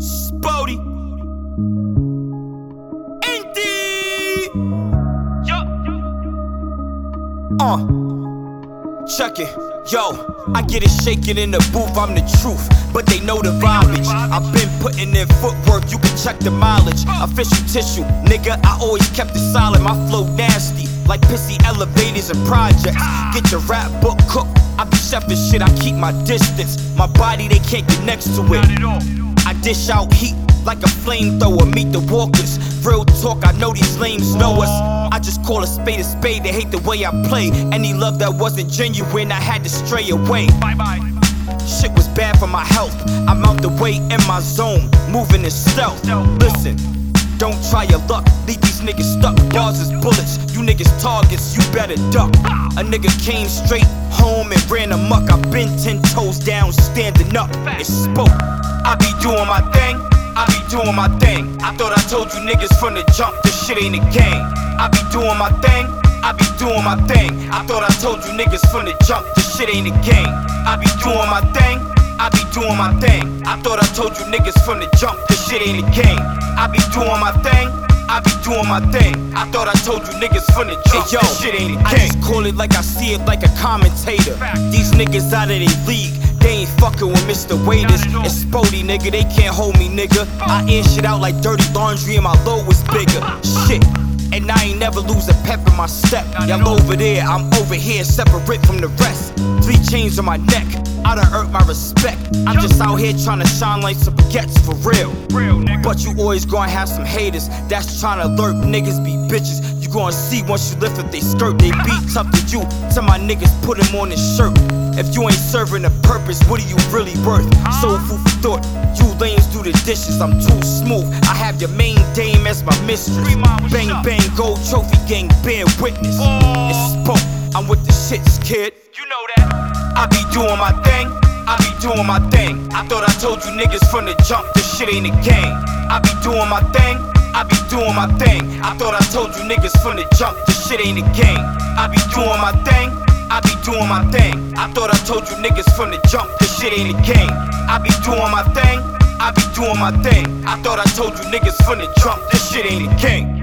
Spody. Indy. Check it. Yo, I get it shaking in the booth, I'm the truth, but they know the verbiage. I've been putting in footwork, you can check the mileage. Official tissue, nigga, I always kept it solid. My flow nasty, like pissy elevators and projects. Get your rap book cooked, I be chefing shit, I keep my distance. My body, they can't get next to it. I dish out heat like a flamethrower, meet the walkers. Real talk, I know these lames know us. I just call a spade, they hate the way I play. Any love that wasn't genuine, I had to stray away. Bye-bye. Shit was bad for my health, I'm out the way in my zone, moving in stealth. Listen, don't try your luck, leave these niggas stuck. Bars is bullets, you niggas targets, you better duck. A nigga came straight home and ran amok. I been 10 toes down, standing up, it spoke. I be doing my thing, I be doing my thing. I thought I told you niggas from the jump, this shit ain't a game. I be doing my thing, I be doing my thing. I thought I told you niggas from the jump, this shit ain't a game. I be doing my thing, I be doing my thing. I thought I told you niggas from the jump, this shit ain't a game. I be doing my thing, I be doing my thing. I thought I told you niggas from the jump, hey, yo, this shit ain't a game. I just call it like I see it, like a commentator. These niggas out of their league, they ain't fucking with Mr. Waiters. It's Spody, nigga, they can't hold me, nigga. I air shit out like dirty laundry and my load was bigger. Shit, and I ain't never lose a pep in my step. Y'all over there, I'm over here, separate from the rest. 3 chains on my neck, I done earned my respect. I'm just out here trying to shine like some baguettes for real. But you always gonna have some haters that's trying to lurk. Niggas be bitches, you gonna see once you lift up they skirt. They be tough to you, tell my niggas put him on his shirt. If you ain't serving a purpose, what are you really worth? Soul food for thought, you lanes do the dishes, I'm too smooth. I have your main dame as my mistress. Bang bang, gold trophy gang, bear witness. It's spoke, I'm with the shits, kid. You know that. I be doing my thing, I be doing my thing. I thought I told you niggas from the jump, this shit ain't a game. I be doing my thing, I be doing my thing. I thought I told you niggas from the jump, this shit ain't a game. I be doing my thing, I be doing my thing. I thought I told you niggas from the jump, this shit ain't a game. I be doing my thing, I be doing my thing. I thought I told you niggas from the jump, this shit ain't a game.